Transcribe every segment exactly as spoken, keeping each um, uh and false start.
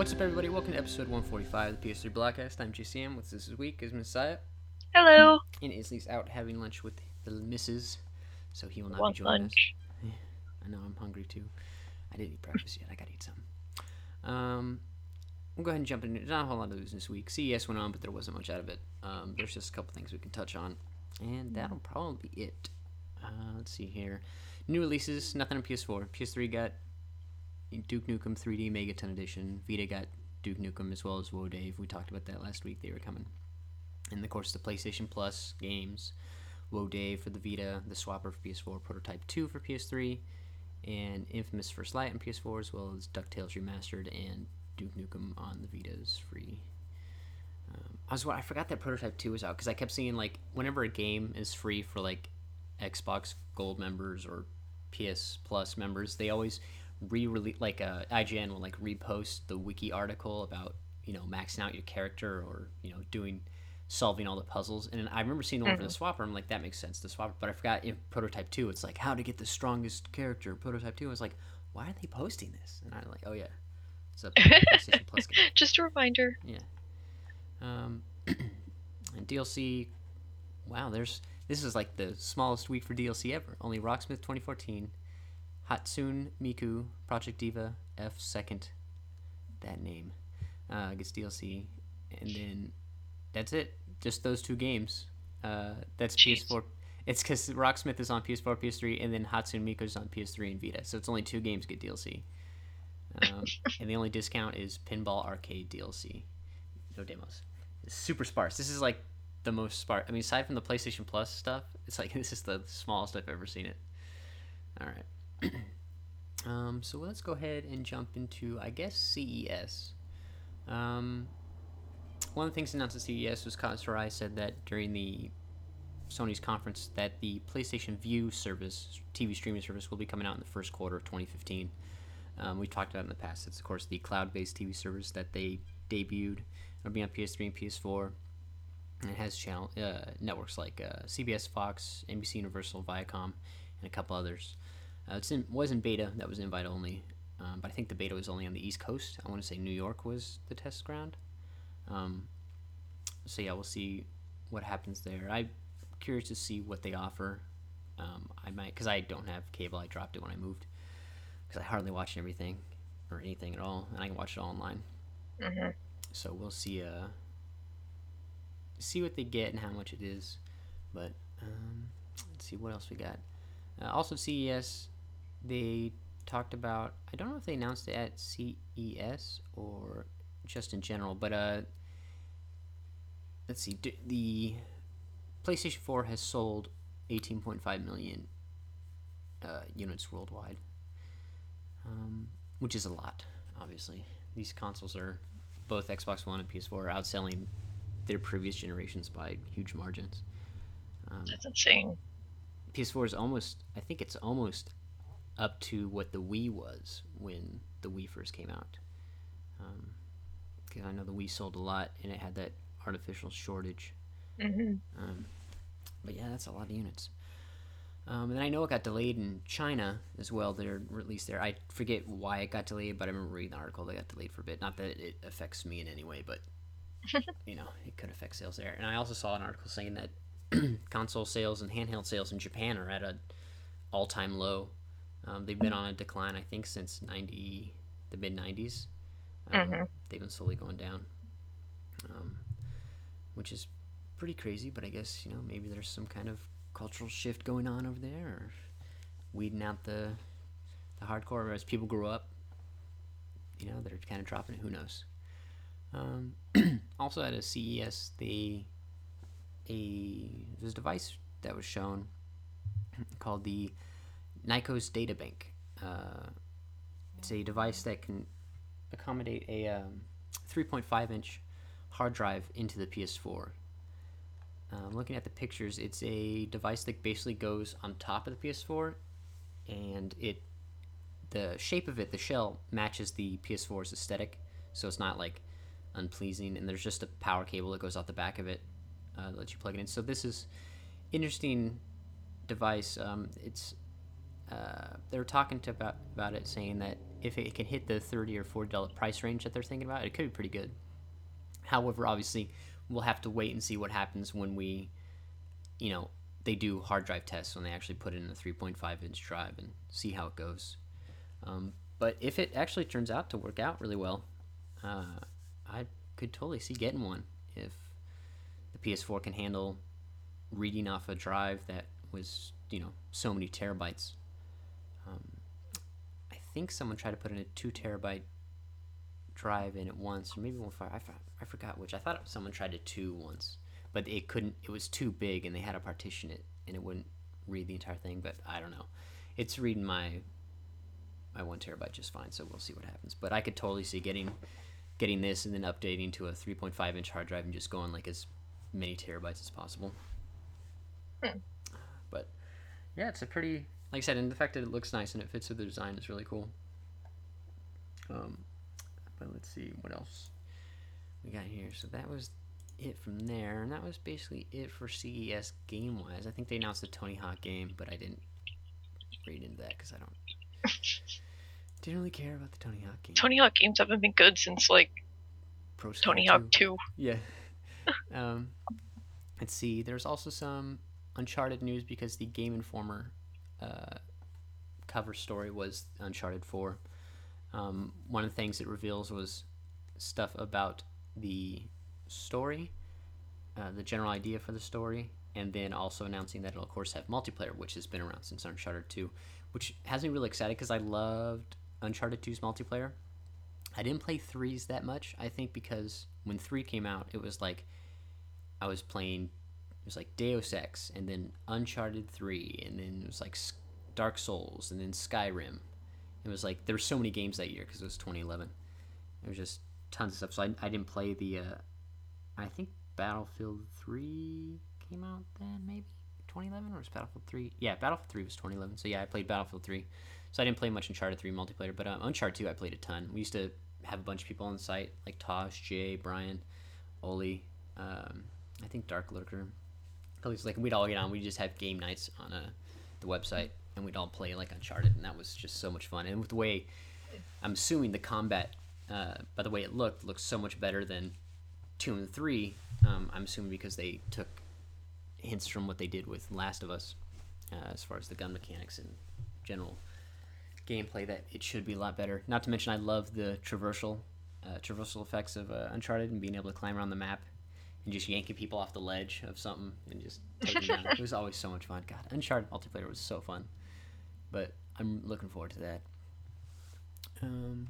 What's up, everybody? Welcome to episode one forty-five of the P S three Blockcast. I'm J C M. What's this week is Messiah. Hello. And Isley's out having lunch with the missus, so he will not Want be joining lunch. us. I know, I'm hungry too. I didn't eat breakfast yet. I gotta eat something. Um, we'll go ahead and jump in. There's not a whole lot of news this week. C E S went on, but there wasn't much out of it. Um, there's just a couple things we can touch on, and that'll probably be it. Uh, let's see here. New releases, nothing on P S four. P S three got Duke Nukem three D Megaton Edition. Vita got Duke Nukem as well as Woe Dave. We talked about that last week. They were coming. And of course, the PlayStation Plus games. Woe Dave for the Vita, the Swapper for P S four, Prototype two for P S three, and Infamous First Light on P S four, as well as DuckTales Remastered and Duke Nukem on the Vita is free. Um, I was I forgot that Prototype two was out because I kept seeing like whenever a game is free for like Xbox Gold members or P S Plus members, they always re-release like uh, I G N will like repost the wiki article about you know maxing out your character or you know doing solving all the puzzles. And I remember seeing the one mm-hmm. for the Swapper. I'm like, that makes sense, the Swapper. But I forgot in Prototype two, it's like how to get the strongest character. Prototype two, I was like, why are they posting this? And I'm like, oh yeah, it's a PlayStation Plus game. Just a reminder. Yeah. Um, and D L C. Wow, there's this is like the smallest week for D L C ever. Only Rocksmith twenty fourteen. Hatsune Miku, Project Diva, F second, that name, uh, gets D L C, and then that's it. Just those two games. Uh, that's Jeez. P S four. It's because Rocksmith is on P S four, P S three, and then Hatsune Miku is on P S three and Vita. So it's only two games get D L C. Um, and the only discount is Pinball Arcade D L C. No demos. It's super sparse. This is like the most sparse. I mean, aside from the PlayStation Plus stuff, it's like this is the smallest I've ever seen it. All right. um, so let's go ahead and jump into, I guess, C E S. Um, one of the things announced at C E S was Kaz Hirai said that during the Sony's conference that the PlayStation Vue service, T V streaming service, will be coming out in the first quarter of twenty fifteen. Um, we've talked about it in the past. It's, of course, the cloud-based T V service that they debuted. It'll be on P S three and P S four. And it has channel uh, networks like uh, C B S, Fox, N B C Universal, Viacom, and a couple others. Uh, it was in beta. That was invite only. Um, but I think the beta was only on the East Coast. I want to say New York was the test ground. Um, so, yeah, we'll see what happens there. I'm curious to see what they offer. Um, I might, because I don't have cable. I dropped it when I moved. Because I hardly watch everything or anything at all. And I can watch it all online. Mm-hmm. So, we'll see uh, see what they get and how much it is. But um, let's see what else we got. Uh, also, C E S, they talked about, I don't know if they announced it at C E S or just in general, but uh, let's see, D- the PlayStation four has sold eighteen point five million uh, units worldwide, um, which is a lot, obviously. These consoles are, both Xbox One and P S four, are outselling their previous generations by huge margins. Um, That's insane. P S four is almost, I think it's almost up to what the Wii was when the Wii first came out. Because um, I know the Wii sold a lot and it had that artificial shortage. Mm-hmm. Um, but yeah, that's a lot of units. Um, and then I know it got delayed in China as well. They're released there. I forget why it got delayed, but I remember reading the article that got delayed for a bit. Not that it affects me in any way, but you know, it could affect sales there. And I also saw an article saying that console sales and handheld sales in Japan are at an all-time low. Um, they've been on a decline, I think, since ninety the mid nineties. Um, mm-hmm. They've been slowly going down, um, which is pretty crazy. But I guess you know maybe there's some kind of cultural shift going on over there, or weeding out the the hardcore as people grow up. You know, they're kind of dropping it. Who knows? Um, also at a C E S, they a there's a device that was shown called the Nikos Data Bank. Uh, it's a device that can accommodate a um, three point five inch hard drive into the P S four. Uh, looking at the pictures, it's a device that basically goes on top of the P S four, and it the shape of it, the shell, matches the P S four's aesthetic, so it's not like unpleasing. And there's just a power cable that goes off the back of it. Uh, lets you plug it in. So this is interesting device. Um, it's uh, they were talking to about about it, saying that if it can hit the thirty or forty dollar price range that they're thinking about, it could be pretty good. However, obviously, we'll have to wait and see what happens when we, you know, they do hard drive tests when they actually put it in a three point five inch drive and see how it goes. Um, but if it actually turns out to work out really well, uh, I could totally see getting one if the P S four can handle reading off a drive that was, you know, so many terabytes. Um, I think someone tried to put in a two terabyte drive in it once, or maybe one five. I, I forgot which. I thought someone tried to two once, but it couldn't. It was too big, and they had to partition it, and it wouldn't read the entire thing. But I don't know. It's reading my my one terabyte just fine, so we'll see what happens. But I could totally see getting getting this and then updating to a three point five inch hard drive and just going like as many terabytes as possible. Hmm. But yeah, it's a pretty, like I said, and the fact that it looks nice and it fits with the design is really cool. Um, but let's see what else we got here. So that was it from there, and that was basically it for C E S game wise. I think they announced the Tony Hawk game, but I didn't read into that because I don't didn't really care about the Tony Hawk game. Tony Hawk games haven't been good since like Pro Tony Hawk two. Yeah. um, let's see. There's also some Uncharted news because the Game Informer uh, cover story was Uncharted four. Um, one of the things it reveals was stuff about the story, uh, the general idea for the story, and then also announcing that it'll, of course, have multiplayer, which has been around since Uncharted two, which has me really excited because I loved Uncharted two's multiplayer. I didn't play three's that much, I think, because when three came out, it was like I was playing, it was like Deus Ex, and then Uncharted three, and then it was like Dark Souls, and then Skyrim. It was like, there were so many games that year because it was twenty eleven. There was just tons of stuff. So I, I didn't play the, uh, I think Battlefield three came out then, maybe? twenty eleven, or was Battlefield three? Yeah, Battlefield three was twenty eleven. So yeah, I played Battlefield three. So I didn't play much Uncharted three multiplayer, but um, Uncharted two I played a ton. We used to have a bunch of people on the site, like Tosh, Jay, Brian, Oli, um, I think Dark Lurker. Like, we'd all get on, we'd just have game nights on uh, the website, and we'd all play like Uncharted, and that was just so much fun. And with the way, I'm assuming the combat, uh, by the way it looked, looks so much better than two and three. Um, I'm assuming because they took hints from what they did with Last of Us, uh, as far as the gun mechanics and general gameplay, that it should be a lot better. Not to mention, I love the traversal, uh, traversal effects of uh, Uncharted and being able to climb around the map and just yanking people off the ledge of something and just taking them down. It was always so much fun. God, Uncharted multiplayer was so fun. But I'm looking forward to that. Um,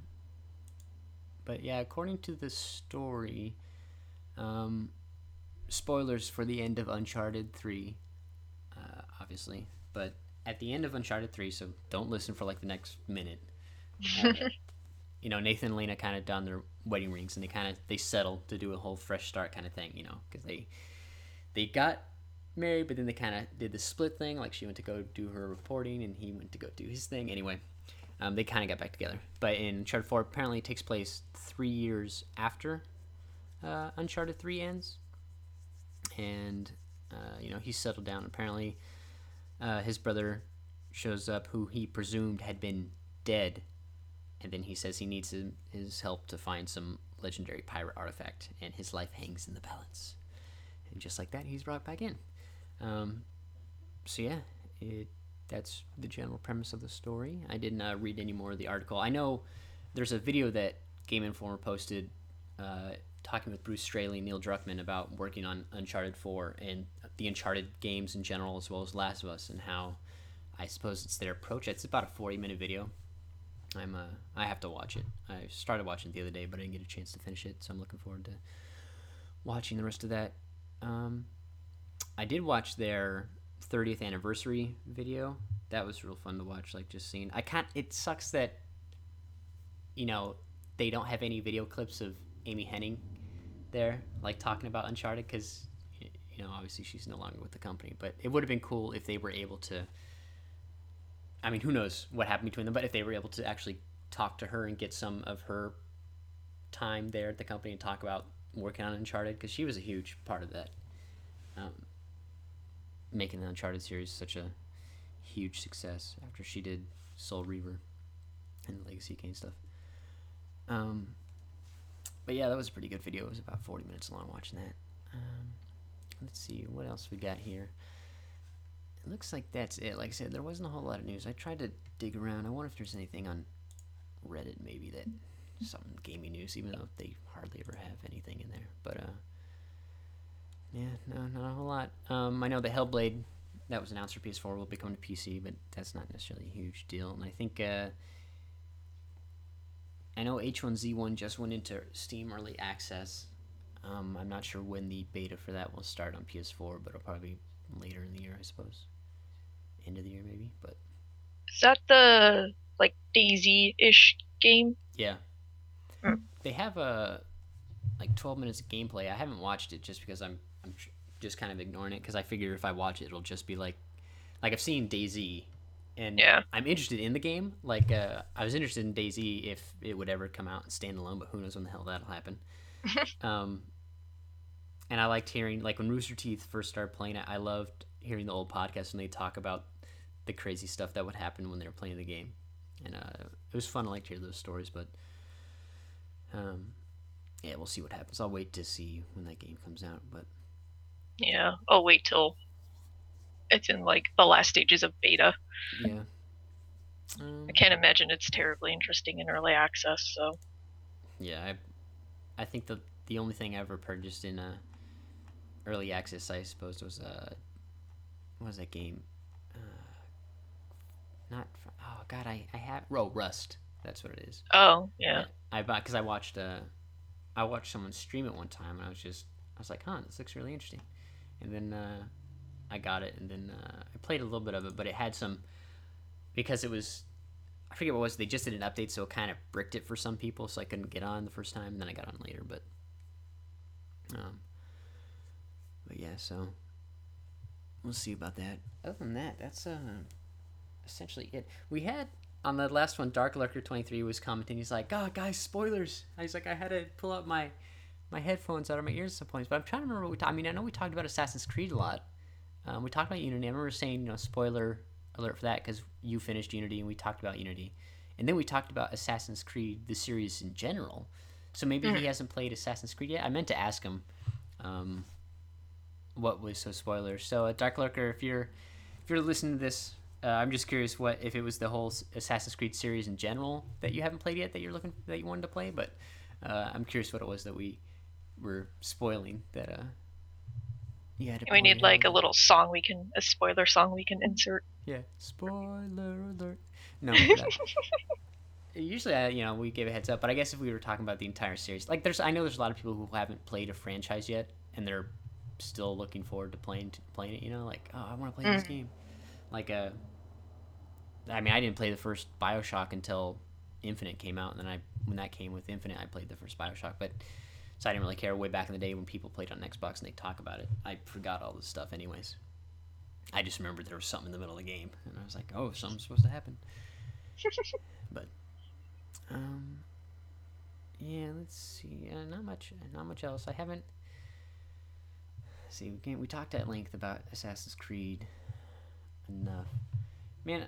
but yeah, according to the story, um, spoilers for the end of Uncharted three, uh, obviously. But at the end of Uncharted three, so don't listen for like the next minute. Uh, you know, Nathan and Lena kind of done their wedding rings, and they kind of they settled to do a whole fresh start kind of thing, you know, because they they got married, but then they kind of did the split thing. Like, she went to go do her reporting, and he went to go do his thing. Anyway, um, they kind of got back together. But in Uncharted four, apparently it takes place three years after uh, Uncharted three ends, and uh, you know, he's settled down. Apparently, uh, his brother shows up, who he presumed had been dead. And then he says he needs his, his help to find some legendary pirate artifact, and his life hangs in the balance. And just like that, he's brought back in. Um, so yeah, it, that's the general premise of the story. I didn't uh, read any more of the article. I know there's a video that Game Informer posted uh, talking with Bruce Straley and Neil Druckmann about working on Uncharted four and the Uncharted games in general, as well as Last of Us, and how I suppose it's their approach. It's about a forty minute video. I'm uh, I have to watch it. I started watching it the other day, but I didn't get a chance to finish it, so I'm looking forward to watching the rest of that. Um, I did watch their thirtieth anniversary video. That was real fun to watch, like just seeing. I can't. It sucks that, you know, they don't have any video clips of Amy Hennig there, like talking about Uncharted, because, you know, obviously she's no longer with the company. But it would have been cool if they were able to. I mean, who knows what happened between them, but if they were able to actually talk to her and get some of her time there at the company and talk about working on Uncharted, because she was a huge part of that, um, making the Uncharted series such a, huge success after she did Soul Reaver and Legacy Kane stuff. Um, but yeah, that was a pretty good video. It was about forty minutes long watching that. Um, let's see what else we got here. It looks like that's it. Like I said, there wasn't a whole lot of news. I tried to dig around. I wonder if there's anything on Reddit maybe that some gaming news, even though they hardly ever have anything in there. But uh, yeah, no, not a whole lot. Um, I know the Hellblade that was announced for P S four will be coming to P C, but that's not necessarily a huge deal. And I think uh, I know H one Z one just went into Steam Early Access. Um, I'm not sure when the beta for that will start on P S four, but it'll probably be later in the year, I suppose. End of the year, maybe. But Is that the like Daisy-ish game? yeah, Mm. they have a like twelve minutes of gameplay. I haven't watched it just because I'm I'm just kind of ignoring it because I figure if I watch it, it'll just be like like I've seen DayZ, and Yeah. I'm interested in the game. Like uh, I was interested in DayZ if it would ever come out and stand alone, but who knows when the hell that'll happen. um, and I liked hearing like when Rooster Teeth first started playing it. I loved hearing the old podcast when they talk about the crazy stuff that would happen when they were playing the game, and uh, it was fun. I like to hear those stories, but um, yeah, we'll see what happens. I'll wait to see when that game comes out, but Yeah, I'll wait till it's in like the last stages of beta. yeah. Um, I can't imagine it's terribly interesting in early access. So yeah, I, I think the the only thing I ever purchased in uh, early access, I suppose, was uh, what was that game? Uh, not oh god, I I have oh Rust. That's what it is. oh yeah, I, I bought because I watched uh, I watched someone stream it one time, and I was just I was like, huh, this looks really interesting, and then uh, I got it, and then uh, I played a little bit of it, but it had some because it was. I forget what it was. They just did an update, so it kind of bricked it for some people, so I couldn't get on the first time, and then I got on later. But, um, but yeah, so we'll see about that. Other than that, that's uh, essentially it. We had on the last one, Dark Lurker twenty-three was commenting. He's like, "God, guys, spoilers." I was like, I had to pull out my my headphones out of my ears at some points, but I'm trying to remember what we talked. I mean, I know we talked about Assassin's Creed a lot. Um, we talked about Unity. I remember saying, you know, spoiler alert for that because you finished Unity and we talked about Unity, and then we talked about Assassin's Creed the series in general. So maybe mm. he hasn't played Assassin's Creed yet. I meant to ask him um, what was so spoiler. So uh, Dark Lurker, if you're if you're listening to this, uh, I'm just curious what if it was the whole Assassin's Creed series in general that you haven't played yet that you're looking that you wanted to play. But uh, I'm curious what it was that we were spoiling that. Uh, yeah, we need like a little song we can a spoiler song we can insert. Yeah, spoiler alert. No, usually, I, you know, we give a heads up, but I guess if we were talking about the entire series, like, there's, I know there's a lot of people who haven't played a franchise yet, and they're still looking forward to playing to playing it. You know, like, oh, I want to play mm. this game. Like, uh, I mean, I didn't play the first BioShock until Infinite came out, and then I, when that came with Infinite, I played the first BioShock, but. So I didn't really care way back in the day when people played on Xbox and they talk about it. I forgot all this stuff anyways. I just remembered there was something in the middle of the game, and I was like, "Oh, something's supposed to happen." But, um, yeah, let's see. Uh, not much, not much else. I haven't. See, we can, we talked at length about Assassin's Creed enough. Man,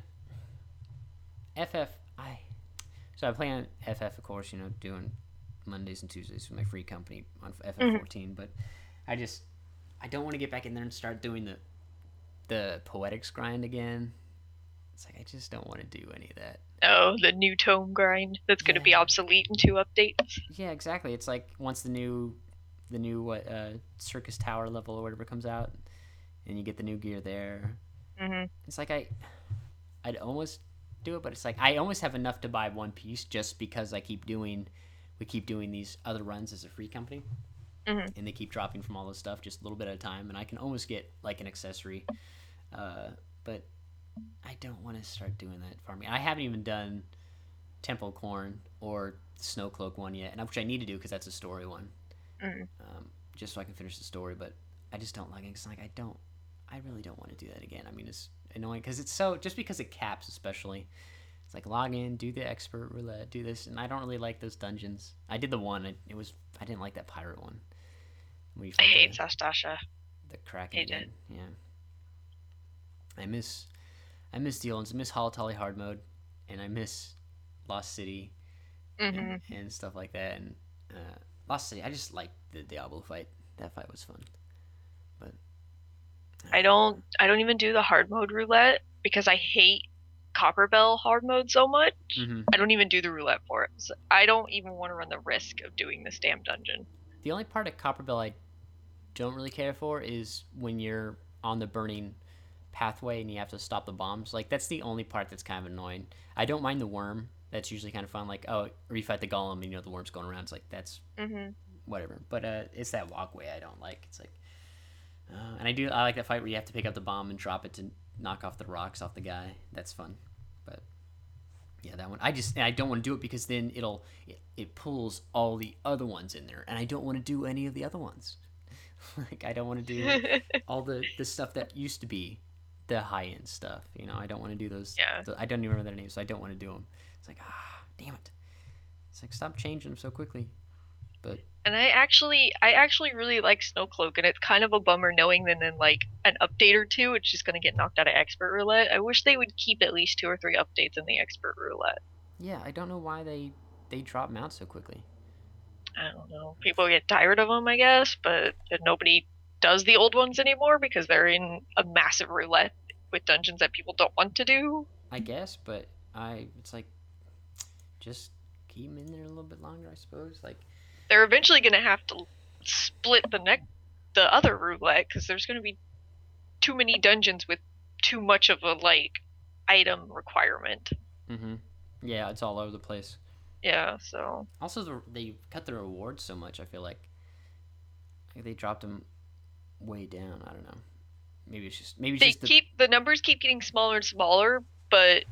F F. I. So I play on F F, of course. You know, doing. Mondays and Tuesdays with my free company on F F fourteen, mm-hmm. but I just I don't want to get back in there and start doing the the poetics grind again. It's like I just don't want to do any of that. Oh, the new tome grind that's yeah. going to be obsolete in two updates. Yeah, exactly. It's like once the new the new what uh, Circus Tower level or whatever comes out, and you get the new gear there. Mm-hmm. It's like I I'd almost do it, but it's like I almost have enough to buy one piece just because I keep doing. We keep doing these other runs as a free company, mm-hmm. and they keep dropping from all this stuff just a little bit at a time, and I can almost get like an accessory, uh, but I don't want to start doing that for me. I haven't even done Temple Corn or the Snowcloak one yet, and which I need to do because that's a story one, mm-hmm. um, just so I can finish the story. But I just don't like it. It's like I don't, I really don't want to do that again. I mean, it's annoying because it's so just because it caps, especially. It's like log in, do the expert roulette, do this, and I don't really like those dungeons. I did the one; it, it was I didn't like that pirate one. I hate the, Sastasha. The Kraken again, yeah. I miss, I miss the old ones. I miss Holotolly hard mode, and I miss Lost City Mm-hmm. and, and stuff like that. And uh, Lost City, I just liked the Diablo fight. That fight was fun. But I don't I don't even do the hard mode roulette because I hate Copper Bell hard mode so much. mm-hmm. I don't even do the roulette for it. So I don't even want to run the risk of doing this damn dungeon. The only part of Copper Bell I don't really care for is when you're on the burning pathway and you have to stop the bombs. Like, that's the only part that's kind of annoying. I don't mind the worm. That's usually kind of fun. Like, oh, or you fight the golem and you know the worm's going around. It's like, that's Mm-hmm. whatever. But uh, it's that walkway I don't like. It's like, uh, and I do I like that fight where you have to pick up the bomb and drop it to knock off the rocks off the guy. That's fun. But yeah, that one I just I don't want to do it because then it'll it, it pulls all the other ones in there, and I don't want to do any of the other ones. Like, I don't want to do all the the stuff that used to be the high end stuff. You know, I don't want to do those. Yeah. The, I don't even remember their names, so I don't want to do them. It's like, ah, damn it. It's like, stop changing them so quickly. But And I actually I actually really like Snowcloak, and it's kind of a bummer knowing that in like an update or two it's just gonna get knocked out of Expert Roulette. I wish they would keep at least two or three updates in the Expert Roulette. yeah, I don't know why they they drop them out so quickly. I don't know. People get tired of them, I guess, but nobody does the old ones anymore because they're in a massive roulette with dungeons that people don't want to do. I guess, but I it's like just keep them in there a little bit longer, I suppose. Like, They're eventually going to have to split the neck, the other roulette, because there's going to be too many dungeons with too much of a like item requirement. mm-hmm. Yeah, it's all over the place. Yeah, so Also, the, they cut the rewards so much. I feel like, like they dropped them way down. I don't know. Maybe it's just maybe it's they just the, keep the numbers keep getting smaller and smaller, but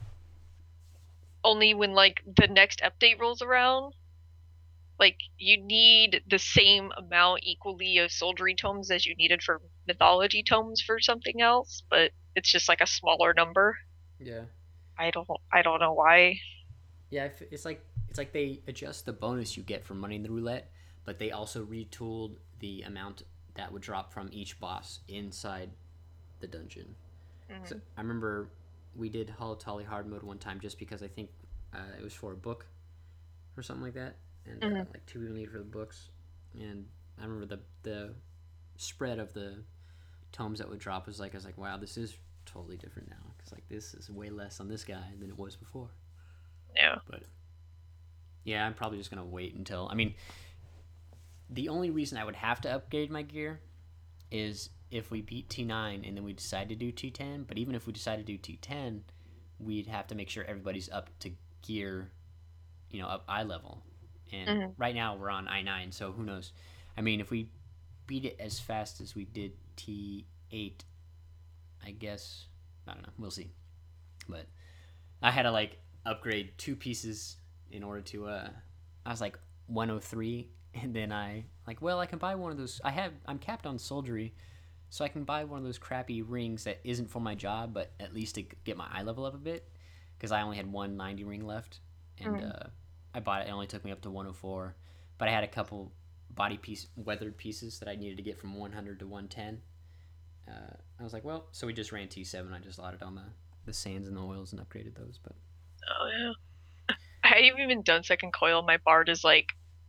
only when like the next update rolls around. Like, you need the same amount equally of soldiery tomes as you needed for mythology tomes for something else, but it's just like a smaller number. yeah. I don't I don't know why. Yeah, it's like it's like they adjust the bonus you get from running the roulette, but they also retooled the amount that would drop from each boss inside the dungeon. Mm-hmm. So I remember we did Holotolly hard mode one time just because I think uh, it was for a book or something like that, and mm-hmm. uh, like two people needed for the books, and I remember the the spread of the tomes that would drop was like I was like, wow, this is totally different now, because like this is way less on this guy than it was before. Yeah. But yeah, I'm probably just gonna wait until. I mean, the only reason I would have to upgrade my gear is if we beat T nine and then we decide to do T ten. But even if we decide to do T ten, we'd have to make sure everybody's up to gear, you know, up eye level. And mm-hmm. right now we're on I nine, so who knows? I mean, if we beat it as fast as we did T eight, I guess I don't know. We'll see. But I had to like upgrade two pieces in order to uh I was like one oh three, and then I like well I can buy one of those. I have I'm capped on soldiery, so I can buy one of those crappy rings that isn't for my job, but at least to get my eye level up a bit, because I only had one ninety ring left, and mm. uh I bought it. It only took me up to one oh four, but I had a couple body piece weathered pieces that I needed to get from one hundred to one ten. uh I was like, well, so we just ran T seven. I just slotted on the the sands and the oils and upgraded those. But oh yeah, I haven't even done second coil. My bard is like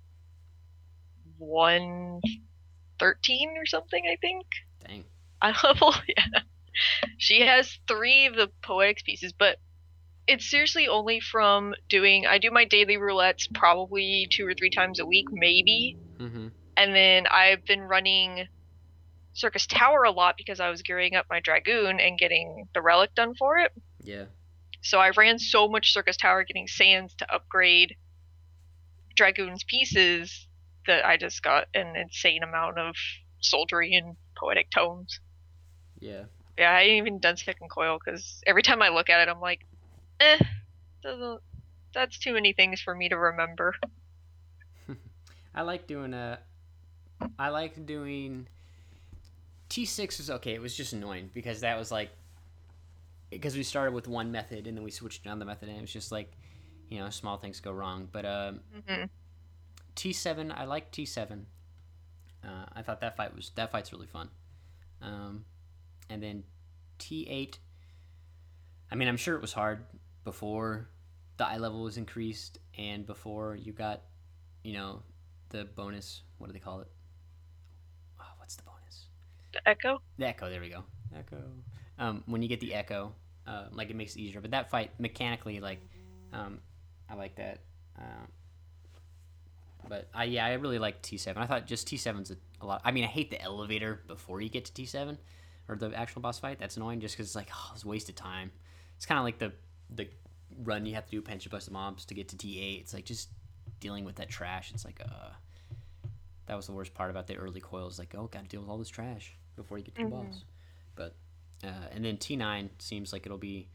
one thirteen or something, I think. Dang. I level, yeah. She has three of the poetics pieces, but it's seriously only from doing. I do my daily roulettes probably two or three times a week, maybe. Mm-hmm. And then I've been running Circus Tower a lot because I was gearing up my Dragoon and getting the relic done for it. Yeah. So I ran so much Circus Tower getting sands to upgrade Dragoon's pieces that I just got an insane amount of soldiery and poetic tomes. Yeah. Yeah, I ain't even done second coil because every time I look at it, I'm like, eh, doesn't, that's too many things for me to remember. I like doing a. I like doing. T six was okay. It was just annoying because that was like. Because we started with one method and then we switched on the method, and it was just like, you know, small things go wrong. But um, mm-hmm. T seven, I like T seven. Uh, I thought that fight was that fight's really fun. Um, and then T eight, I mean, I'm sure it was hard before the eye level was increased and before you got, you know, the bonus. What do they call it? Oh, what's the bonus? The echo? The echo. There we go. Echo. Um, when you get the echo, uh, like it makes it easier. But that fight mechanically, like, um, I like that. Um, but I yeah, I really like T seven. I thought just T seven's a, a lot. I mean, I hate the elevator before you get to T seven or the actual boss fight. That's annoying just because it's like, oh, it's a waste of time. It's kind of like the the run you have to do pension busted mobs to get to T eight. It's like just dealing with that trash. It's like, uh, that was the worst part about the early coils. Like, oh, gotta deal with all this trash before you get to the Mm-hmm. boss. But uh, and then T nine seems like it'll be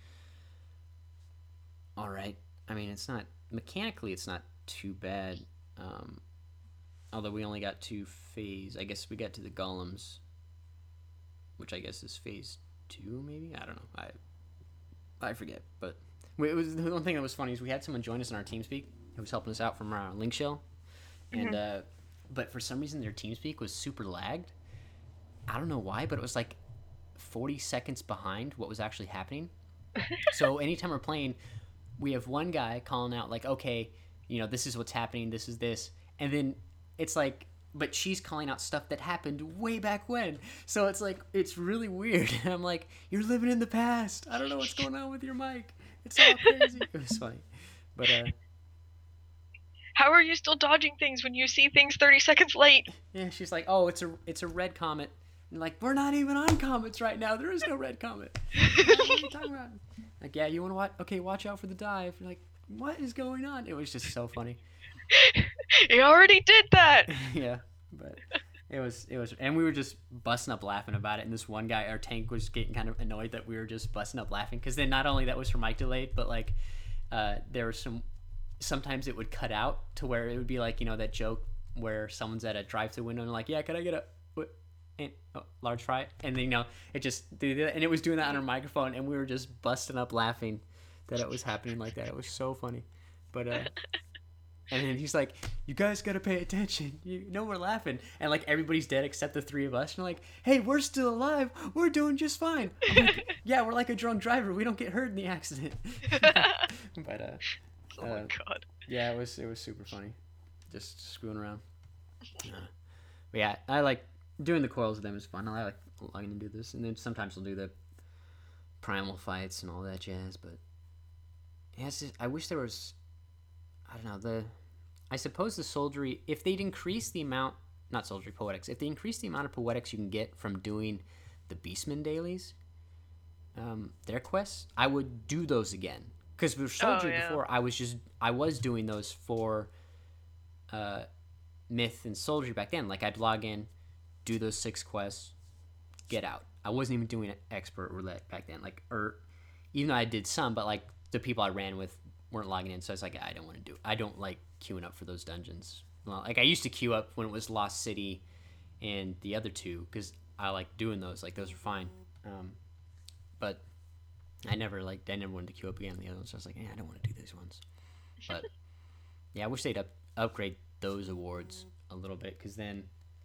all right. I mean, it's not mechanically, it's not too bad. Um, although we only got two phase. I guess we got to the golems, which I guess is phase two, maybe. I don't know. I I forget. But it was the one thing that was funny is we had someone join us in our TeamSpeak who was helping us out from our link shell, and Mm-hmm. uh, but for some reason their TeamSpeak was super lagged. I don't know why, but it was like forty seconds behind what was actually happening. So anytime we're playing, we have one guy calling out like, okay, you know, this is what's happening, this is this, and then it's like, but she's calling out stuff that happened way back when. So it's like, it's really weird. And I'm like, you're living in the past. I don't know what's going on with your mic. It's all crazy. It was funny, but uh, How are you still dodging things when you see things thirty seconds late? yeah, she's like, oh, it's a it's a red comet. And like, we're not even on comets right now. There is no red comet. What are you talking about? Like, yeah, you want to watch? Okay, watch out for the dive. You're like, what is going on? It was just so funny. You already did that. Yeah, but it was it was, and we were just busting up laughing about it. And this one guy, our tank, was getting kind of annoyed that we were just busting up laughing because then not only that was her mic delayed, but like uh, there was some. Sometimes it would cut out to where it would be like, you know, that joke where someone's at a drive-through window and like, yeah, can I get a what, and, oh, large fry? And then, you know, it just did it, and it was doing that on our microphone, and we were just busting up laughing that it was happening like that. It was so funny, but uh, and then he's like, you guys gotta pay attention. You know we're laughing, and like everybody's dead except the three of us. And we're like, hey, we're still alive. We're doing just fine. I'm like, yeah, we're like a drunk driver. We don't get hurt in the accident. But uh. Oh my Uh, god. Yeah, it was it was super funny, just screwing around. Uh, but yeah, I like doing the coils with them is fun. I like logging to do this, and then sometimes we'll do the primal fights and all that jazz. But yeah, it's just, I wish there was, I don't know, the I suppose the soldiery, if they'd increase the amount, not soldiery, poetics, if they increase the amount of poetics you can get from doing the Beastman dailies, um, their quests, I would do those again. Because with soldiery Oh, yeah. before, I was just I was doing those for uh, myth and soldiery back then. Like I'd log in, do those six quests, get out. I wasn't even doing expert roulette back then. Like or even though I did some, but like the people I ran with weren't logging in, so I was like, I don't want to do. I don't like queuing up for those dungeons. Well, like I used to queue up when it was Lost City and the other two because I like doing those. Like those are fine, um, but I never like I never wanted to queue up again on the other ones. So I was like, yeah, I don't want to do these ones. But yeah, I wish they'd up, upgrade those awards a little bit because then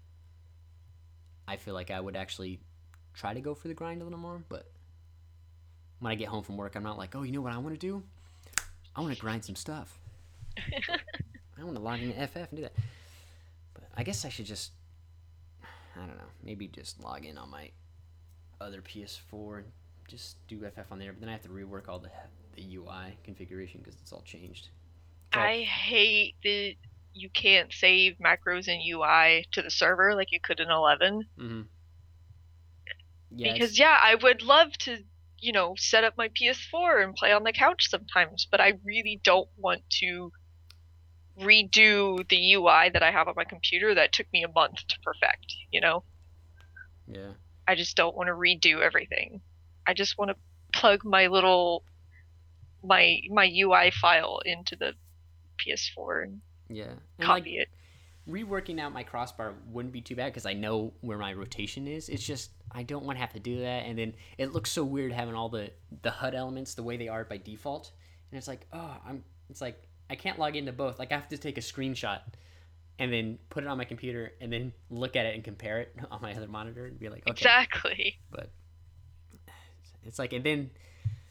I feel like I would actually try to go for the grind a little more. But when I get home from work, I'm not like, oh, you know what I want to do? I want to grind some stuff. I want to log into F F and do that. But I guess I should just, I don't know, maybe just log in on my other P S four and just do F F on there. But then I have to rework all the the U I configuration because it's all changed. So, I hate that you can't save macros and U I to the server like you could in eleven. mm-hmm. Yeah, Because it's- yeah, I would love to, you know, set up my P S four and play on the couch sometimes, but I really don't want to redo the U I that I have on my computer that took me a month to perfect, you know? yeah, I just don't want to redo everything. I just want to plug my little my my U I file into the P S four and yeah. And like copy it. reworking out my crossbar wouldn't be too bad because I know where my rotation is. It's just I don't want to have to do that, and then it looks so weird having all the the H U D elements the way they are by default, and it's like, oh, I'm. It's like I can't log into both. Like I have to take a screenshot and then put it on my computer and then look at it and compare it on my other monitor and be like, okay. Exactly. But it's like, and then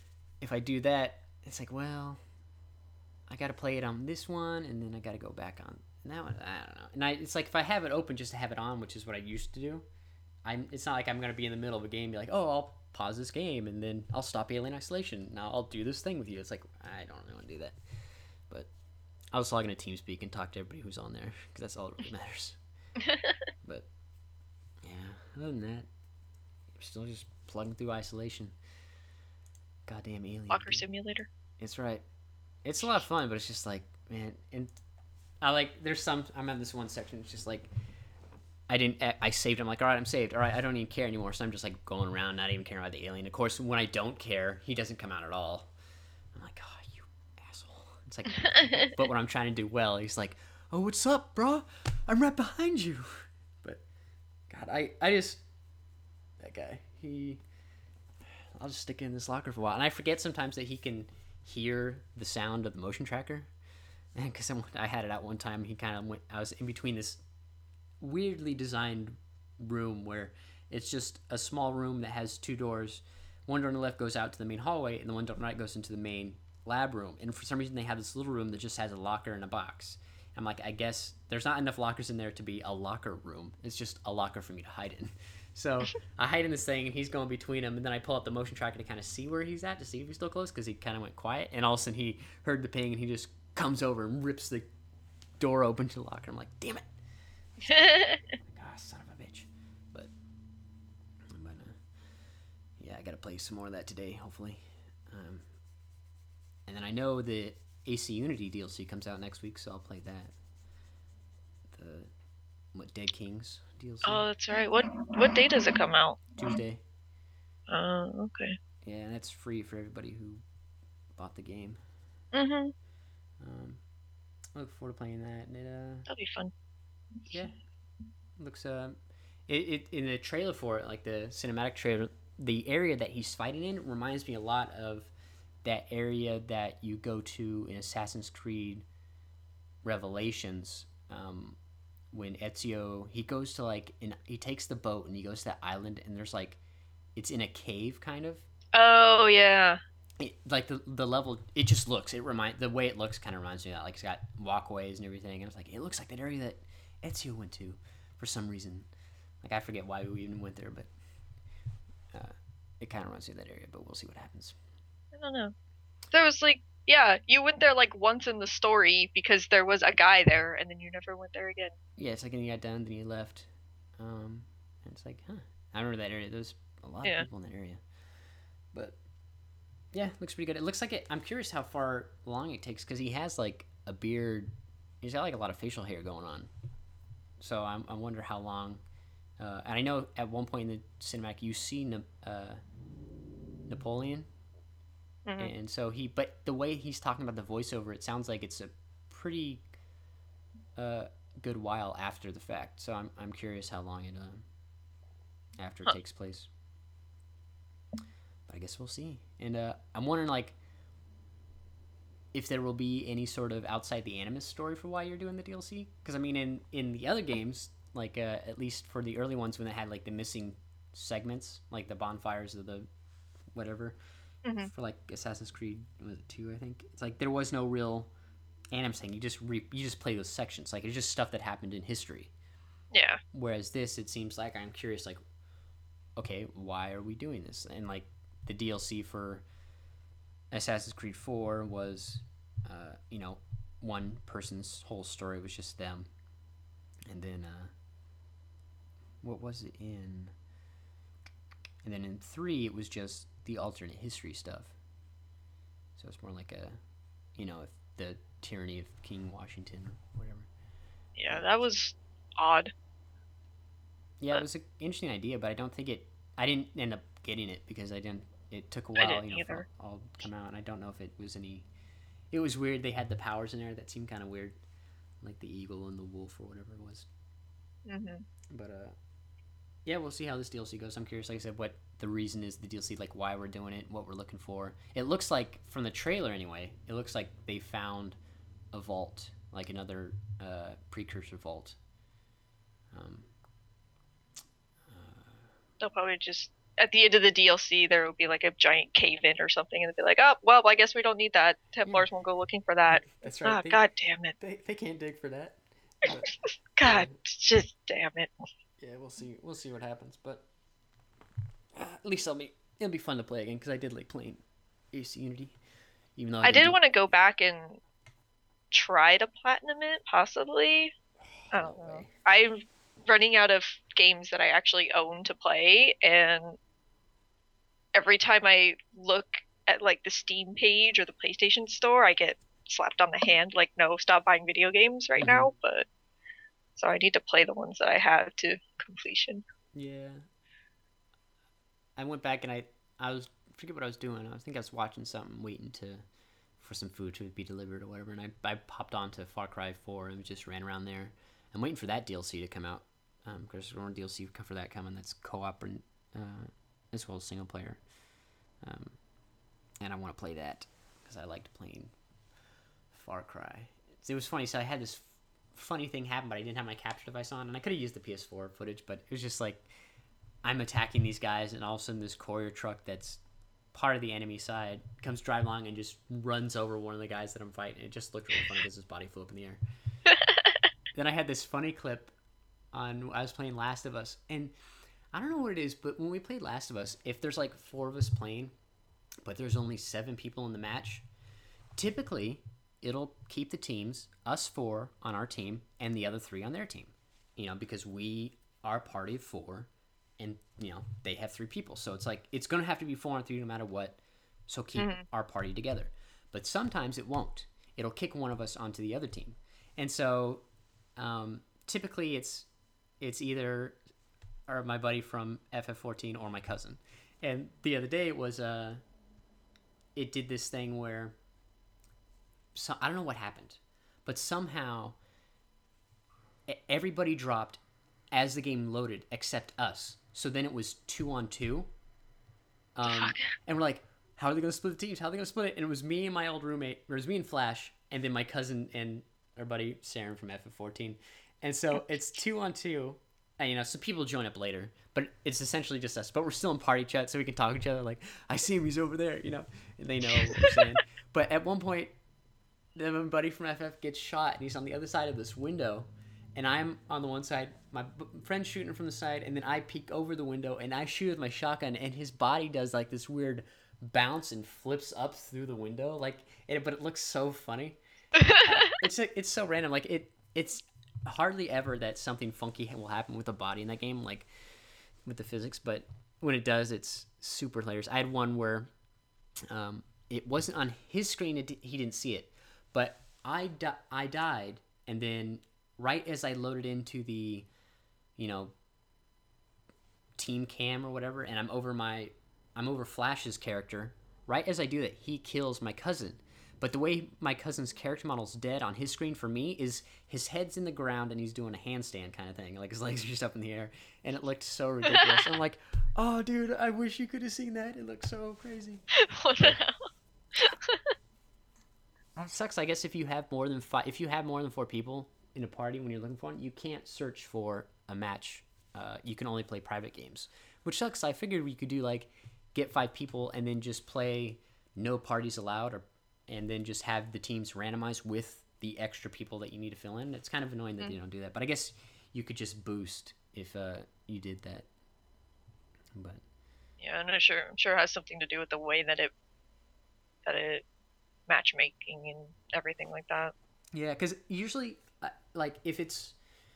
if I do that, it's like, well, I got to play it on this one, and then I got to go back on that one. I don't know. And I, it's like if I have it open just to have it on, which is what I used to do. I'm. It's not like I'm gonna be in the middle of a game and be like, oh, I'll pause this game and then I'll stop Alien Isolation. Now I'll do this thing with you. It's like I don't really want to do that. But I was logging to TeamSpeak and talk to everybody who's on there because that's all that really matters. But yeah, other than that, I'm still just plugging through Isolation. Goddamn Alien. Locker dude. Simulator. It's right. It's a lot of fun, but it's just like, man, and I like. There's some. I'm in this one section. It's just like. I didn't. I saved. I'm like, all right, I'm saved. All right, I don't even care anymore. So I'm just like going around, not even caring about the alien. Of course, when I don't care, he doesn't come out at all. I'm like, oh, you asshole. It's like, but when I'm trying to do well, he's like, oh, what's up, bro? I'm right behind you. But God, I, I just that guy. He, I'll just stick in this locker for a while, and I forget sometimes that he can hear the sound of the motion tracker. And because I had it out one time, he kind of went. I was in between this weirdly designed room where it's just a small room that has two doors. One door on the left goes out to the main hallway, and the one door on the right goes into the main lab room. And for some reason, they have this little room that just has a locker and a box. I'm like, I guess there's not enough lockers in there to be a locker room. It's just a locker for me to hide in. So I hide in this thing, and he's going between them. And then I pull out the motion tracker to kind of see where he's at, to see if he's still close, because he kind of went quiet. And all of a sudden, he heard the ping, and he just comes over and rips the door open to the locker. I'm like, damn it. Ah, son of a bitch. But, but uh, yeah, I gotta play some more of that today, hopefully. Um, and then I know the A C Unity D L C comes out next week, so I'll play that. The what Dead Kings D L C. Oh, that's right. What what day does it come out? Tuesday. Oh, uh, okay. Yeah, and that's free for everybody who bought the game. Mhm. Um, I look forward to playing that, and it uh. That'll be fun. Yeah, looks uh, it, it in the trailer for it, like the cinematic trailer, the area that he's fighting in reminds me a lot of that area that you go to in Assassin's Creed Revelations, um, when Ezio he goes to like in he takes the boat and he goes to that island and there's like it's in a cave kind of. Oh yeah. It, like the the level, it just looks. It remind the way it looks kind of reminds me of that. Like it's got walkways and everything, and it's like it looks like that area that Ezio went to for some reason. Like I forget why we even went there, but uh, it kind of reminds me of that area. But we'll see what happens. I don't know. There was like, yeah, you went there like once in the story because there was a guy there, and then you never went there again. Yeah, it's like when you got done, then you left. Um, and it's like, huh? I remember that area. There's a lot Yeah. of people in that area, but yeah, it looks pretty good. It looks like it. I'm curious how far long it takes because he has like a beard. He's got like a lot of facial hair going on. So I'm, I wonder how long. Uh, and I know at one point in the cinematic you see Na- uh, Napoleon, Mhm. and so he. But the way he's talking about the voiceover, it sounds like it's a pretty uh, good while after the fact. So I'm I'm curious how long it uh, after it Huh. takes place. But I guess we'll see. And uh, I'm wondering like if there will be any sort of outside the Animus story for why you're doing the D L C. Because I mean, in in the other games, like uh, at least for the early ones when they had like the missing segments, like the bonfires of the whatever, Mhm. for like Assassin's Creed was it two? I think it's like there was no real Animus thing. You just re- you just play those sections. Like it's just stuff that happened in history. Yeah. Whereas this, it seems like I'm curious, like, okay, why are we doing this? And like the D L C for Assassin's Creed four was, uh, you know, one person's whole story was just them, and then uh, what was it in? And then in three, it was just the alternate history stuff. So it's more like a, you know, the tyranny of King Washington or whatever. Yeah, that was odd. Yeah, it was an interesting idea, but I don't think it. I didn't end up getting it because I didn't. It took a I while, didn't you know, for either. all to come out, and I don't know if it was any. It was weird. They had the powers in there that seemed kind of weird, like the eagle and the wolf or whatever it was. Mhm. But uh, yeah, we'll see how this D L C goes. I'm curious, like I said, what the reason is the D L C, like why we're doing it, what we're looking for. It looks like from the trailer anyway. It looks like they found a vault, like another uh, precursor vault. Um, They'll probably just at the end of the D L C, there will be like a giant cave in or something, and they'll be like, "Oh, well, I guess we don't need that. Templars Yeah. won't go looking for that." That's right. Ah, They, god damn it! they they can't dig for that. But yeah, God, just damn it! yeah, we'll see. We'll see what happens. But uh, at least it'll be it'll be fun to play again because I did like playing A C Unity, even though I, I didn't did do- want to go back and try to platinum it, possibly. I no don't know. way. I'm running out of games that I actually own to play, and every time I look at like the Steam page or the PlayStation Store, I get slapped on the hand like, no, stop buying video games right Mhm. now. But so I need to play the ones that I have to completion. Yeah. I went back and I I was I forget what I was doing. I think I was watching something, waiting to for some food to be delivered or whatever, and I I popped on to Far Cry four and just ran around there. I'm waiting for that D L C to come out. Um, because there's more D L C for that coming. That's co-op and uh, as well as single player. Um, and I want to play that because I liked playing Far Cry. It was funny. So I had this funny thing happen, but I didn't have my capture device on, and I could have used the P S four footage, but it was just like I'm attacking these guys, and all of a sudden this courier truck that's part of the enemy side comes driving along and just runs over one of the guys that I'm fighting. It just looked really funny because his body flew up in the air. Then I had this funny clip on I was playing Last of Us, and I don't know what it is, but when we played Last of Us, if there's like four of us playing, but there's only seven people in the match, typically it'll keep the teams, us four on our team and the other three on their team, you know, because we are a party of four, and you know they have three people, so it's like it's gonna have to be four on three no matter what. So keep Mhm. our party together. But sometimes it won't. It'll kick one of us onto the other team, and so um, typically it's it's either or my buddy from F F fourteen or my cousin. And the other day it was uh, it did this thing where so I don't know what happened, but somehow e- everybody dropped as the game loaded except us. So then it was two on two. Um, Fuck. and we're like, how are they going to split the teams? How are they going to split it? And it was me and my old roommate. Or it was me and Flash, and then my cousin and our buddy Saren from F F fourteen. And so it's two on two. And, you know, so people join up later, but it's essentially just us. But we're still in party chat, so we can talk to each other. Like, I see him, he's over there, you know, and they know what we're saying. But at one point, then my buddy from F F gets shot, and he's on the other side of this window, and I'm on the one side. My b- friend's shooting from the side, and then I peek over the window, and I shoot with my shotgun, and his body does like this weird bounce and flips up through the window, like, it, but it looks so funny. It's a, it's so random. Like it, it's hardly ever that something funky will happen with a body in that game, like with the physics. But when it does, it's super hilarious. I had one where um, it wasn't on his screen; it, he didn't see it, but I di- I died, and then right as I loaded into the, you know, team cam or whatever, and I'm over my, I'm over Flash's character. Right as I do that, he kills my cousin. But the way my cousin's character model's dead on his screen for me is his head's in the ground and he's doing a handstand kind of thing. Like his legs are just up in the air. And it looked so ridiculous. I'm like, oh, dude, I wish you could have seen that. It looked so crazy. What the hell? That sucks, I guess, if you have more than five, if you have more than four people in a party when you're looking for one, you can't search for a match. Uh, you can only play private games, which sucks. I figured we could do like get five people and then just play no parties allowed, or and then just have the teams randomized with the extra people that you need to fill in. It's kind of annoying that mm. they don't do that, but I guess you could just boost if uh, you did that. But yeah, I'm not sure. I'm sure it has something to do with the way that it that it matchmaking and everything like that. Yeah, because usually, uh, like if it's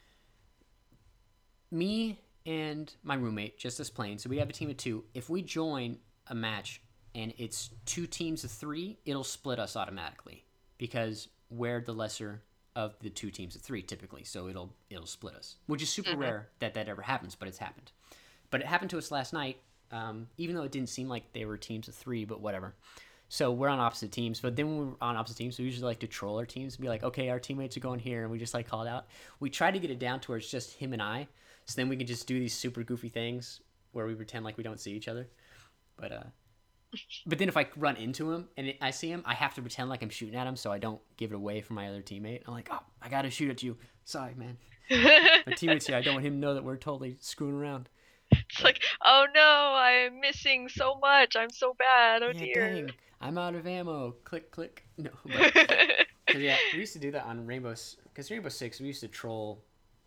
me and my roommate just as playing, so we have a team of two. If we join a match and it's two teams of three, it'll split us automatically because we're the lesser of the two teams of three typically. So it'll it'll split us, which is super mm-hmm. rare that that ever happens, but it's happened. But it happened to us last night, um, even though it didn't seem like they were teams of three, but whatever. So we're on opposite teams, but then when we're on opposite teams, we usually like to troll our teams and be like, okay, our teammates are going here, and we just like call it out. We try to get it down to where it's just him and I, so then we can just do these super goofy things where we pretend like we don't see each other. But uh, but then if I run into him and I see him, I have to pretend like I'm shooting at him so I don't give it away for my other teammate. I'm like, oh, I gotta shoot at you. Sorry, man. My teammate's here. I don't want him to know that we're totally screwing around. It's like, Oh no, I'm missing so much. I'm so bad. Oh Yeah, dear. dang, I'm out of ammo. Click, click. No, but because yeah, we used to do that on Rainbow. Because Rainbow Six, we used to troll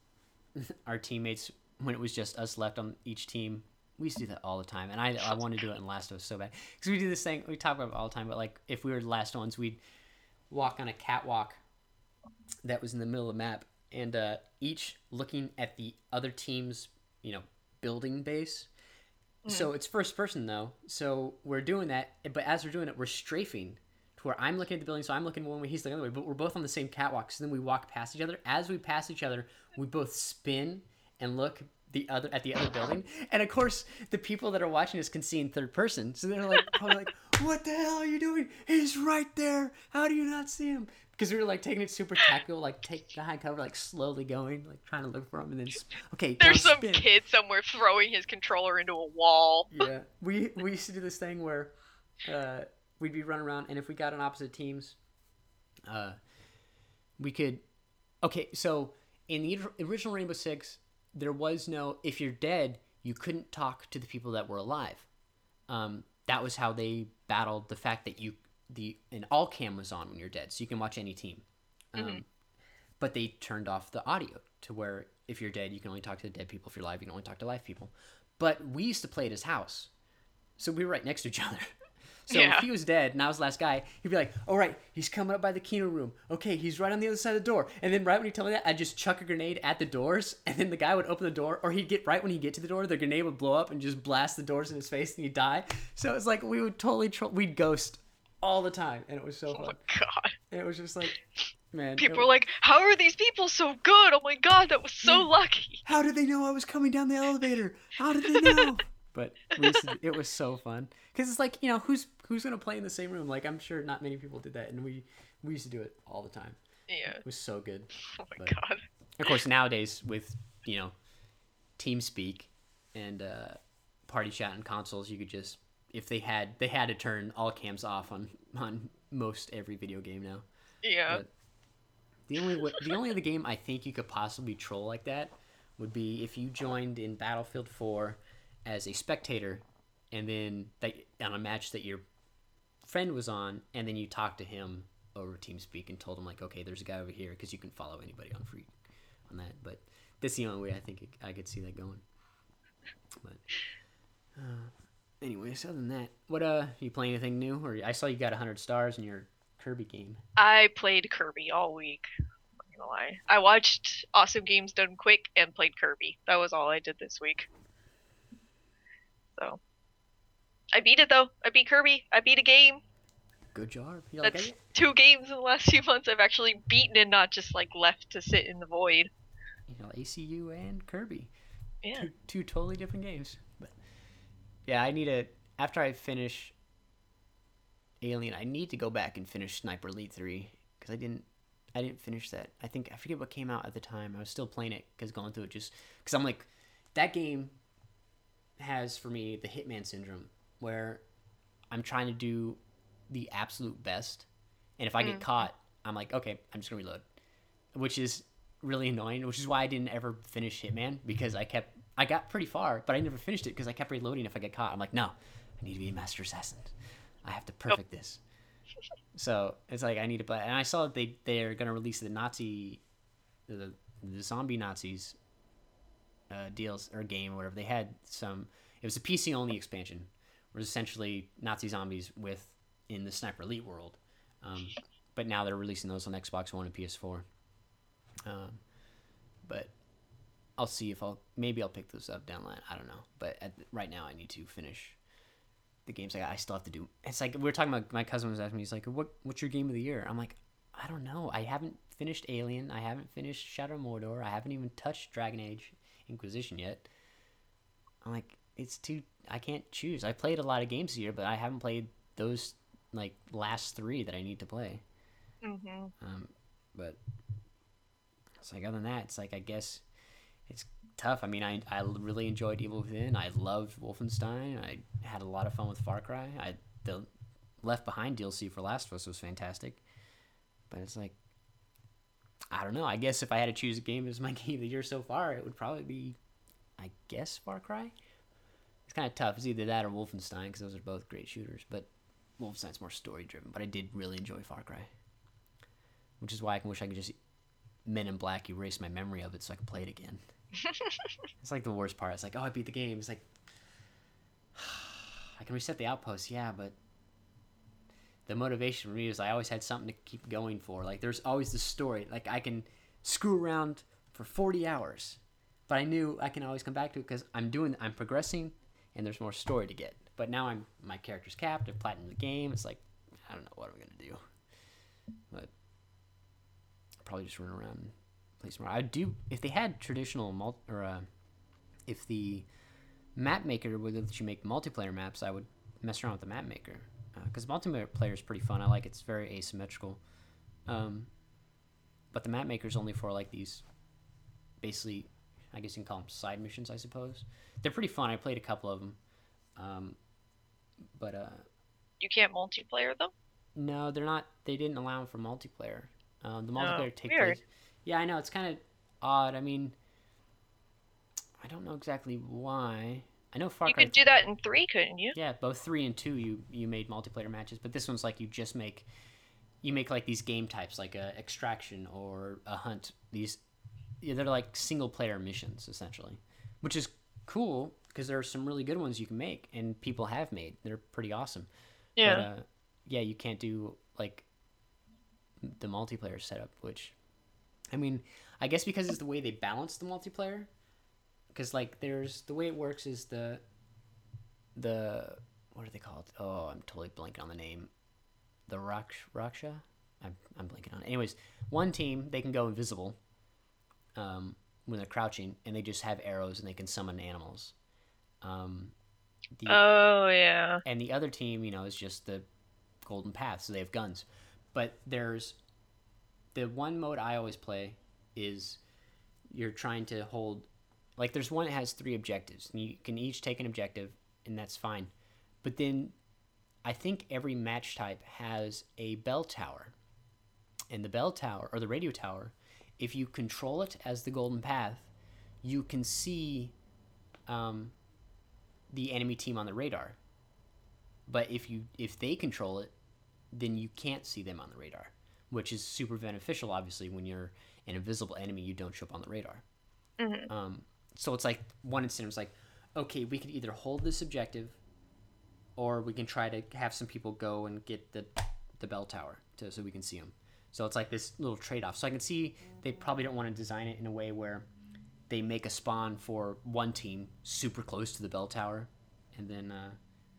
our teammates when it was just us left on each team. We used to do that all the time, and I I want to do it in Last of Us so bad because we do this thing we talk about it all the time. But like if we were the last ones, we'd walk on a catwalk that was in the middle of the map, and uh, each looking at the other team's you know building base. Mm. So it's first person though, so we're doing that, but as we're doing it, we're strafing to where I'm looking at the building, so I'm looking one way, he's the other way, but we're both on the same catwalk. So then we walk past each other. As we pass each other, we both spin and look the other at the other building, and of course the people that are watching us can see in third person, so they're like probably like, what the hell are you doing? He's right there, how do you not see him? Because we were like taking it super tactical, like take behind cover, like slowly going, like trying to look for him, and then okay, there's some spin. kid somewhere throwing his controller into a wall. Yeah, we we used to do this thing where uh we'd be running around, and if we got on opposite teams, uh we could okay so in the original Rainbow Six, there was no, if you're dead, you couldn't talk to the people that were alive. Um, that was how they battled the fact that you, the, an all cam was on when you're dead, so you can watch any team. Um, mm-hmm. But they turned off the audio to where if you're dead, you can only talk to the dead people. If you're alive, you can only talk to live people. But we used to play at his house, so we were right next to each other. So yeah. If he was dead and I was the last guy, he'd be like, all right, he's coming up by the Kino room. Okay, he's right on the other side of the door. And then right when he told me that, I'd just chuck a grenade at the doors, and then the guy would open the door, or he'd get right when he'd get to the door, the grenade would blow up and just blast the doors in his face, and he'd die. So it's like we would totally troll, we'd ghost all the time, and it was so fun. Oh my god. And it was just like, man. People was, were like, how are these people so good? Oh my god, that was so yeah. lucky. How did they know I was coming down the elevator? How did they know? But we used to, it was so fun because it's like, you know, who's who's gonna play in the same room? Like, I'm sure not many people did that, and we we used to do it all the time. Yeah, it was so good. Oh my but, god. Of course, nowadays with you know, TeamSpeak and uh, party chat and consoles, you could just if they had they had to turn all cams off on on most every video game now. Yeah. But the only the only other game I think you could possibly troll like that would be if you joined in Battlefield four as a spectator, and then that on a match that your friend was on, and then you talked to him over TeamSpeak and told him like, okay, there's a guy over here, because you can follow anybody on free on that. But that's the only way I think it, I could see that going. But uh, anyways, other than that, what uh, you playing anything new? Or I saw you got one hundred stars in your Kirby game. I played Kirby all week. I'm not gonna lie. I watched Awesome Games Done Quick and played Kirby. That was all I did this week. So, I beat it though. I beat Kirby. I beat a game. Good job. You That's like it? Two games in the last few months I've actually beaten and not just like left to sit in the void. You know, A C U and Kirby. Yeah. Two, two totally different games. But yeah, I need to after I finish Alien, I need to go back and finish Sniper Elite three because I didn't. I didn't finish that. I think I forget what came out at the time. I was still playing it because going through it just because I'm like that game has for me the Hitman syndrome where I'm trying to do the absolute best, and if I get mm. caught, I'm like, okay, I'm just gonna reload, which is really annoying, which is why I didn't ever finish Hitman, because I kept I got pretty far, but I never finished it because I kept reloading if I get caught. I'm like, no, I need to be a master assassin. I have to perfect oh. this. So it's like I need to play, and I saw that they they're gonna release the Nazi, the the zombie Nazis uh, deals or game or whatever. They had some. It was a P C only expansion, where it was essentially Nazi zombies with in the Sniper Elite world. Um, but now they're releasing those on Xbox One and P S four. Um, but I'll see if I'll maybe I'll pick those up down the line. I don't know. But at, right now I need to finish the games I, I still have to do. It's like we were talking about. My cousin was asking me. He's like, "What what's your game of the year?" I'm like, I don't know. I haven't finished Alien. I haven't finished Shadow of Mordor. I haven't even touched Dragon Age Inquisition yet. I'm like, it's too. I can't choose. I played a lot of games this year, but I haven't played those like last three that I need to play. Mm-hmm. Um, but it's like other than that, it's like I guess it's tough. I mean, I I really enjoyed Evil Within. I loved Wolfenstein. I had a lot of fun with Far Cry. I the Left Behind D L C for Last of Us was fantastic. But it's like I don't know. I guess if I had to choose a game as my game of the year so far, it would probably be, I guess, Far Cry. it's kind of tough. It's either that or Wolfenstein because those are both great shooters. But Wolfenstein's more story driven. But I did really enjoy Far Cry, which is why I wish I could just Men in Black erase my memory of it so I can play it again. It's like the worst part. It's like, oh, I beat the game. It's like, I can reset the outpost, yeah, but the motivation for me is I always had something to keep going for. Like, there's always the story. Like, I can screw around for forty hours, but I knew I can always come back to it because I'm doing, I'm progressing, and there's more story to get. But now I'm, my character's capped. I've platinumed the game. It's like, I don't know what I'm going to do. But I'll probably just run around and play some more. I do, if they had traditional, multi, or uh, if the map maker would let you make multiplayer maps, I would mess around with the map maker. Because uh, multiplayer is pretty fun. I like it. It's very asymmetrical. Um, but the map maker is only for like these, basically, I guess you can call them side missions, I suppose. They're pretty fun. I played a couple of them. Um, but uh, you can't multiplayer them? No, they're not. They didn't allow them for multiplayer. Um, the multiplayer oh, takes weird. place. Yeah, I know. It's kind of odd. I mean, I don't know exactly why. I know Far You Cry. could do that in three, couldn't you? Yeah, both three and two, you you made multiplayer matches, but this one's like you just make, you make like these game types, like a extraction or a hunt. These, yeah, they're like single player missions essentially, which is cool because there are some really good ones you can make and people have made. They're pretty awesome. Yeah. But, uh, yeah, you can't do like the multiplayer setup, which, I mean, I guess because it's the way they balance the multiplayer. Because, like, there's... The way it works is the... The... What are they called? Oh, I'm totally blanking on the name. The Raksh, Raksha? I'm, I'm blanking on it. Anyways, one team, they can go invisible um, when they're crouching, and they just have arrows, and they can summon animals. Um, the, oh, yeah. And the other team, you know, is just the Golden Path, so they have guns. But there's... The one mode I always play is you're trying to hold... Like, there's one that has three objectives. And you can each take an objective, and that's fine. But then I think every match type has a bell tower. And the bell tower, or the radio tower, if you control it as the Golden Path, you can see um, the enemy team on the radar. But if you if they control it, then you can't see them on the radar, which is super beneficial, obviously. When you're an invisible enemy, you don't show up on the radar. Mm-hmm. Um, so it's like one incident was like, okay, we could either hold this objective, or we can try to have some people go and get the the bell tower to, so we can see them. So it's like this little trade-off. So I can see they probably don't want to design it in a way where they make a spawn for one team super close to the bell tower, and then uh,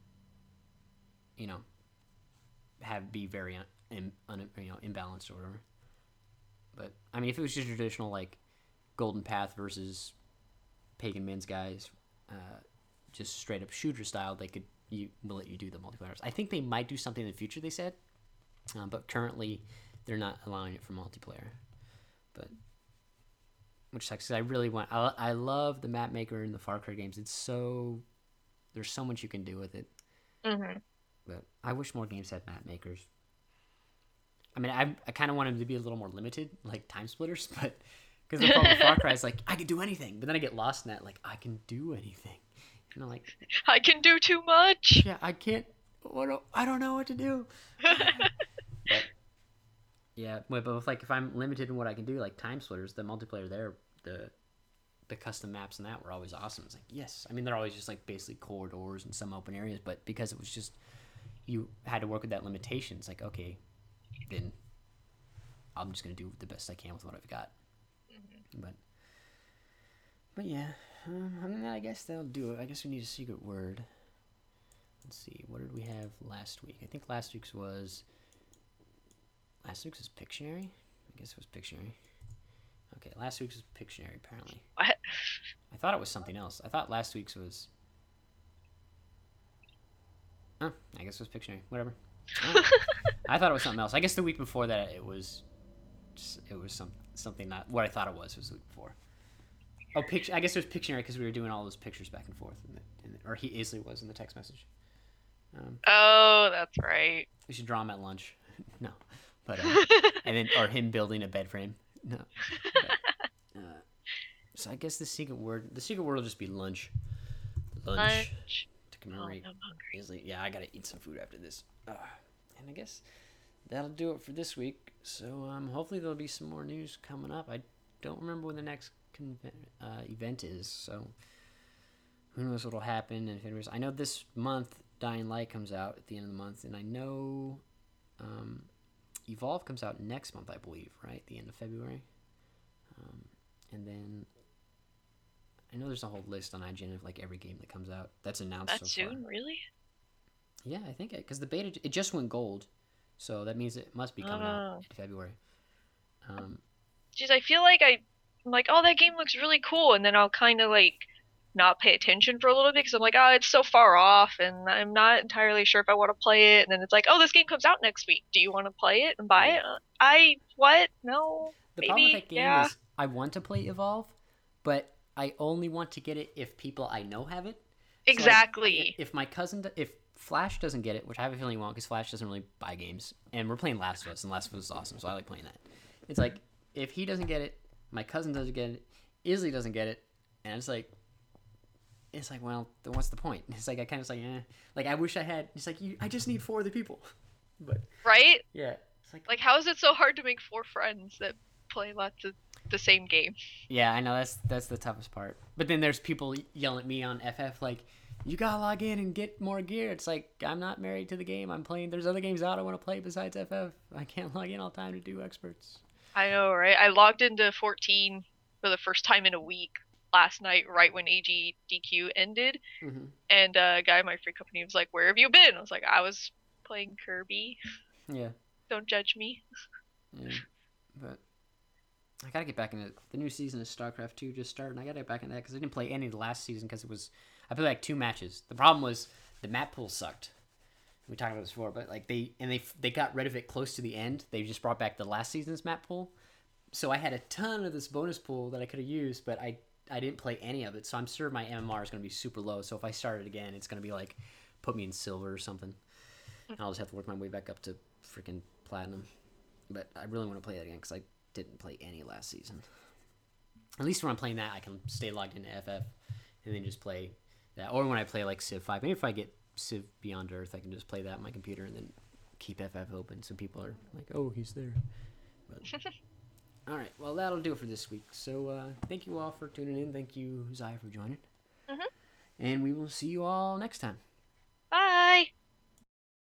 you know have be very un, un, un, you know imbalanced or whatever. But I mean, if it was just traditional like Golden Path versus Pagan Men's guys, uh, just straight up shooter style, they could you will let you do the multiplayer. I think they might do something in the future. They said, um, but currently they're not allowing it for multiplayer. But which sucks because I really want. I, I love the map maker in the Far Cry games. It's so there's so much you can do with it. Mm-hmm. But I wish more games had map makers. I mean, I I kind of want them to be a little more limited, like Time Splitters, but. Because the problem with Far Cry is like, I can do anything. But then I get lost in that, like, I can do anything. And I'm like... I can do too much! Yeah, I can't... What do, I don't know what to do. But, yeah, but if, like, if I'm limited in what I can do, like Time Splitters, the multiplayer there, the the custom maps and that were always awesome. It's like, yes. I mean, they're always just, like, basically corridors and some open areas. But because it was just... You had to work with that limitation. It's like, okay, then I'm just going to do the best I can with what I've got. But, but yeah, um, I mean, I guess that'll do it. I guess we need a secret word. Let's see, what did we have last week? I think last week's was, last week's was Pictionary? I guess it was Pictionary. Okay, last week's was Pictionary, apparently. What? I thought it was something else. I thought last week's was, oh, I guess it was Pictionary, whatever. Oh, I thought it was something else. I guess the week before that it was, just, it was some. Something not what I thought it was was the week before. Oh, picture. I guess it was Pictionary because we were doing all those pictures back and forth, in the, in the, or he Isley was in the text message. Um, oh, that's right. We should draw him at lunch. No, but uh, and then or him building a bed frame. No. But, uh, so I guess the secret word, the secret word will just be lunch. lunch Lunch. to Oh, commemorate. I'm hungry. Easily, yeah, I gotta eat some food after this. Uh, and I guess that'll do it for this week. So um, hopefully there'll be some more news coming up. I don't remember when the next conve- uh, event is, so who knows what'll happen. And if it was, I know this month Dying Light comes out at the end of the month, and I know um, Evolve comes out next month, I believe, right? The end of February. Um, and then I know there's a whole list on I G N of like every game that comes out that's announced That so far. soon, really? Yeah, I think it because the beta it just went gold, so that means it must be coming Oh. out in February. Um, Jeez, I feel like I, I'm like, oh, that game looks really cool, and then I'll kind of like not pay attention for a little bit because I'm like, oh, it's so far off, and I'm not entirely sure if I want to play it. And then it's like, oh, this game comes out next week. Do you want to play it and buy Yeah. it? Uh, I what? No, the maybe. problem with that game Yeah. is I want to play Evolve, but I only want to get it if people I know have it. So, like, Exactly. if, if my cousin, do- if Flash doesn't get it, which I have a feeling he won't, because Flash doesn't really buy games, and we're playing Last of Us, and Last of Us is awesome, so I like playing that. It's like if he doesn't get it, my cousin doesn't get it, Isley doesn't get it, and it's like, it's like, well, then what's the point? It's like I kind of like, eh. Like I wish I had. It's like you, I just need four other people, but Right? yeah, it's like, Like, how is it so hard to make four friends that play lots of the same game? yeah, I know that's that's the toughest part. But then there's people yelling at me on F F like, you gotta log in and get more gear. It's like I'm not married to the game. I'm playing. There's other games out I want to play besides F F. I can't log in all the time to do experts. I know, right? I logged into fourteen for the first time in a week last night, right when A G D Q ended, Mm-hmm. and uh, a guy in my free company was like, "Where have you been?" I was like, "I was playing Kirby. Yeah, Don't judge me." yeah, but I gotta get back into the new season of StarCraft two. Just started, and I gotta get back into that because I didn't play any of the last season because it was I played like two matches. The problem was the map pool sucked. We talked about this before, but like they and they they got rid of it close to the end. They just brought back the last season's map pool, so I had a ton of this bonus pool that I could have used, but I I didn't play any of it. So I'm sure my M M R is gonna be super low. So if I start it again, it's gonna be like put me in silver or something, and I'll just have to work my way back up to freaking platinum. But I really want to play that again because I didn't play any last season. At least when I'm playing that, I can stay logged into F F and then just play that. Or when I play like Civ five, maybe if I get Civ Beyond Earth, I can just play that on my computer and then keep F F open so people are like, oh, he's there. But, all right, well, that'll do it for this week. So uh, thank you all for tuning in. Thank you, Zaya, for joining. Mhm. And we will see you all next time.